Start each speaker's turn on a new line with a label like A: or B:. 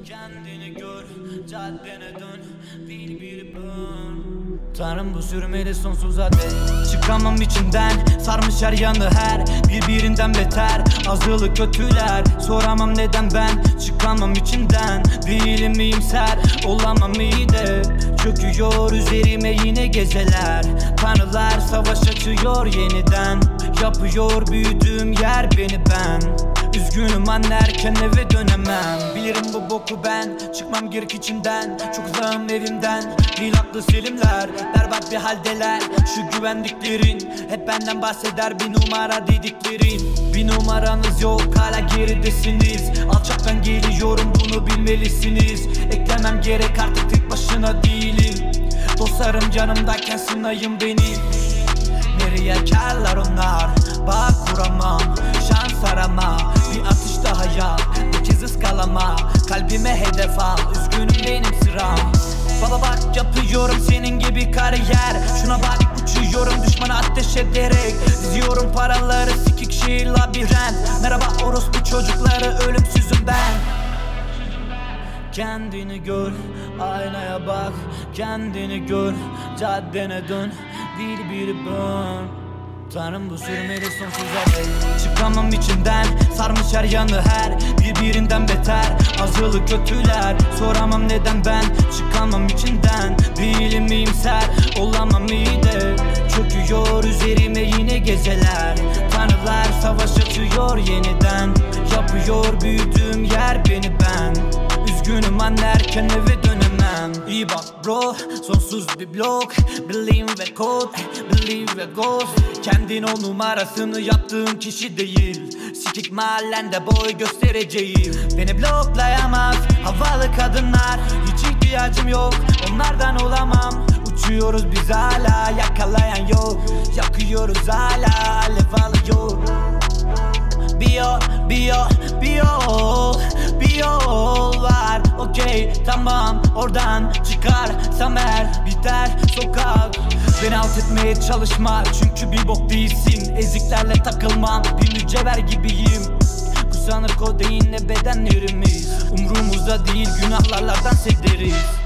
A: Kendini gör, caddene dön, bil bir bön. Tanrım bu sürmeli sonsuza dek. Çıkamam içinden, sarmış her yanı her birbirinden beter. Azılı kötüler, soramam neden ben. Çıkamam içinden, değilim iyimser, olamam iyi de. Çöküyor üzerime yine geceler. Tanrılar savaş açıyor yeniden. Yapıyor büyüdüğüm yer beni ben. Üzgünüm anne, erken eve dönemem. Bilirim bu boku ben, çıkmam gerek içimden. Çok uzağım evimden, değil aklı selimler. Berbat bir haldeler, şu güvendiklerin. Hep benden bahseder bir numara dediklerin. Bir numaranız yok, hala geridesiniz. Alçaktan geliyorum, bunu bilmelisiniz. Eklemem gerek, artık tek başına değilim. Dostlarım canımdayken sınayım beni. Nereye kârlar onlar, bağ kuramam, şans arama. Bir atış daha yap, bir kez ıskalama. Kalbime hedef al, üzgünüm benim sıram. Baba bak yapıyorum senin gibi kariyer. Şuna bak uçuyorum düşmana ateş ederek. Diziyorum paraları sikik şehir labirent. Merhaba orospu çocukları, ölümsüzüm ben. Kendini gör, aynaya bak. Kendini gör, caddene dön, bil bir bön. Tanrım bu sürmeli sonsuza dek. Çıkamam içinden, sarmış her yanı her birbirinden beter. Azılı kötüler, soramam neden ben. Çıkamam içinden, değilim iyimser, olamam iyi de. Çöküyor üzerime yine geceler. Tanrılar savaş açıyor yeniden. Yapıyor büyüdüğüm yer beni ben. Üzgünüm anne, erken eve dönemem. İyi bak bro, sonsuz bir blok. Believe ve kod, believe ve ghost. Kendin o numarasını yaptığın kişi değil. Sikik mahallende boy göstereceğim. Beni bloklayamaz havalı kadınlar. Hiç ihtiyacım yok, onlardan olamam. Uçuyoruz biz hala, yakalayan yok. Yakıyoruz hala, alev alıyor. Bir yol var, okey tamam. Oradan çıkarsam eğer biter sokak. Beni alt etmeye çalışma, çünkü bir bok değilsin. Eziklerle takılmam, bir mücevher gibiyim. Kusanır kodeinle bedenlerimiz. Umrumuzda değil, günahlardan sederiz.